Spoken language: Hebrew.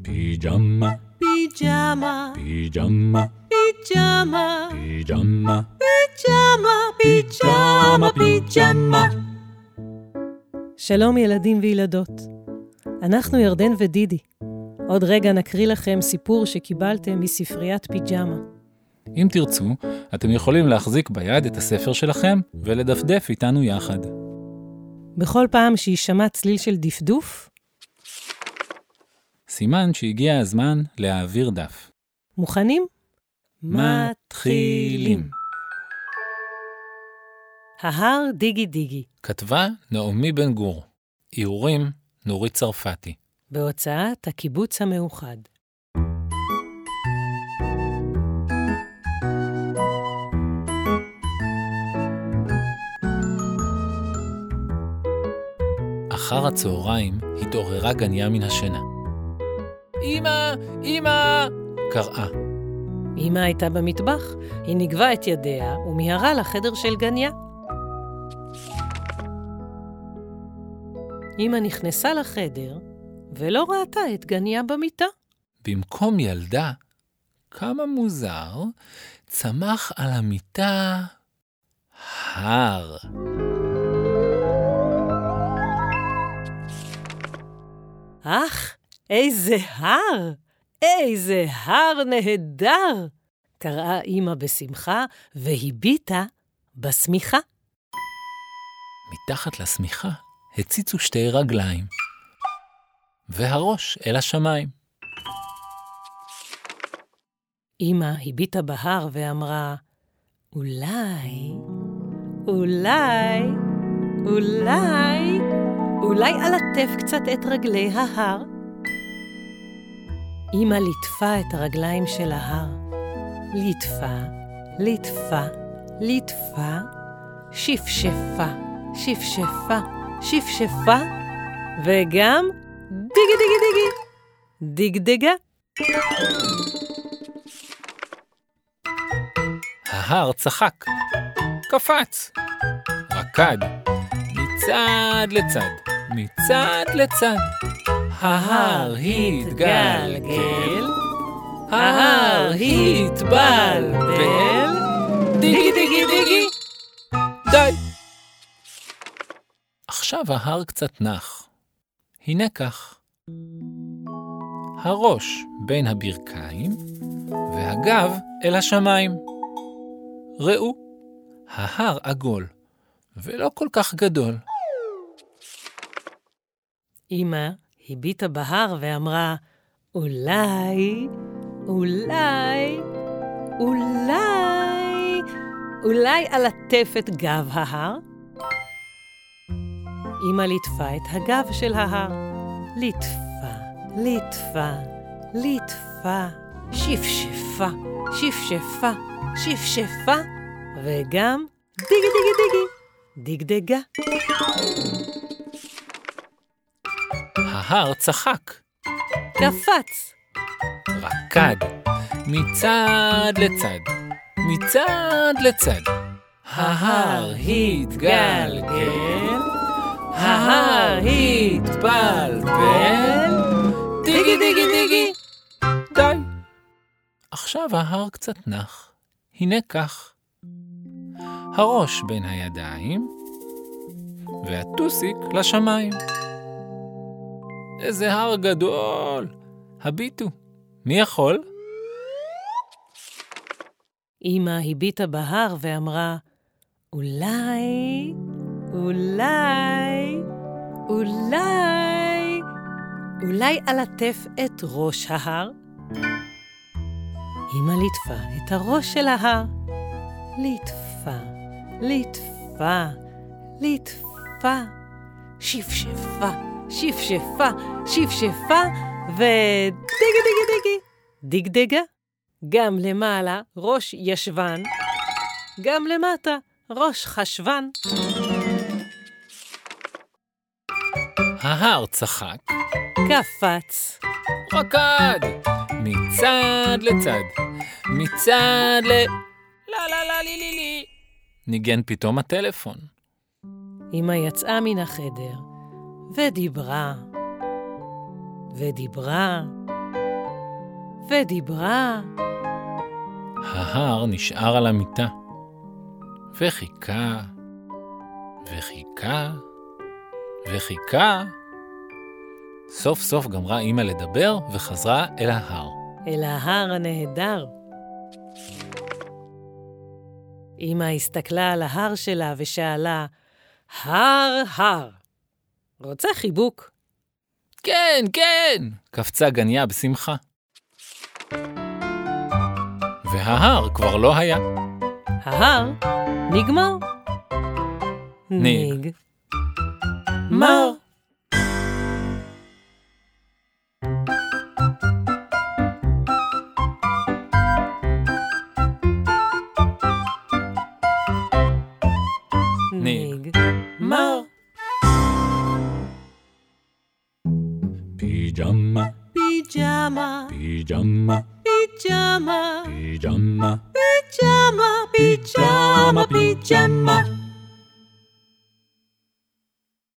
פיג'מה, פיג'מה, פיג'מה, פיג'מה, פיג'מה, פיג'מה, פיג'מה. שלום ילדים וילדות, אנחנו ירדן ודידי. עוד רגע נקריא לכם סיפור שקיבלתם מספריית פיג'מה. אם תרצו, אתם יכולים להחזיק ביד את הספר שלכם ולדפדף איתנו יחד. בכל פעם שישמע צליל של דפדוף, סימן שהגיע הזמן להעביר דף. מוכנים? מתחילים. ההר דיגי דיגי, כתבה נעמי בן גור. איורים נורית צרפתי. בהוצאת הקיבוץ המאוחד. אחר הצהריים התעוררה גניה מן השינה. אמא, אמא! קראה. אמא הייתה במטבח, היא נגבה את ידיה ומיהרה לחדר של גניה. אמא נכנסה לחדר ולא ראתה את גניה במיטה. במקום ילדה, כמה מוזר, צמח על המיטה הר. אך, איזה הר! איזה הר נהדר! קראה אמא בשמחה והביטה בשמיכה. מתחת לשמיכה הציצו שתי רגליים, והראש אל השמיים. אמא הביטה בהר ואמרה, אולי אלטף קצת את רגלי ההר? אמא ליטפה את הרגליים של ההר. ליטפה, שפשפה, וגם דגדגה. ההר צחק, קפץ, רקד, מצד לצד. ההר התגלגל, ההר התבלבל, דיגי. די. עכשיו ההר קצת נח. הנה כך. הראש בין הברכיים והגב אל השמיים. ראו, ההר עגול ולא כל כך גדול. אמא הביטה בהר ואמרה, אולי אלטף את גב ההר? אמא ליטפה את הגב של ההר. ליטפה, שפשפה, וגם דגדגה. ההר צחק, קפץ, רקד, מצד לצד. ההר התגלגל, ההר התבלבל, דיגי. די. עכשיו ההר קצת נח. הנה כך. הראש בין הידיים והטוסיק לשמיים. איזה הר גדול. הביטו. מי יכול? אמא הביטה בהר ואמרה, אולי אלטף את ראש ההר? אמא ליטפה את הראש של ההר. ליטפה, שפשפה, דגדגה. גם למעלה ראש ישבן, גם למטה ראש חשבן. ההר צחק, קפץ, רקד, מצד לי. ניגן פתאום הטלפון. אמא יצאה מן החדר ודיברה, ודיברה. ההר נשאר על המיטה, וחיכה, וחיכה, וחיכה. סוף סוף גמרה אמא לדבר וחזרה אל ההר. אל ההר הנהדר. אמא הסתכלה על ההר שלה ושאלה, הר, הר, רוצה חיבוק? כן, כן! קפצה גניה בשמחה. וההר כבר לא היה. ההר נגמר. מר. מר. פיג'מה, פיג'מה, פיג'מה, פיג'מה, פיג'מה, פיג'מה, פיג'מה, פיג'מה.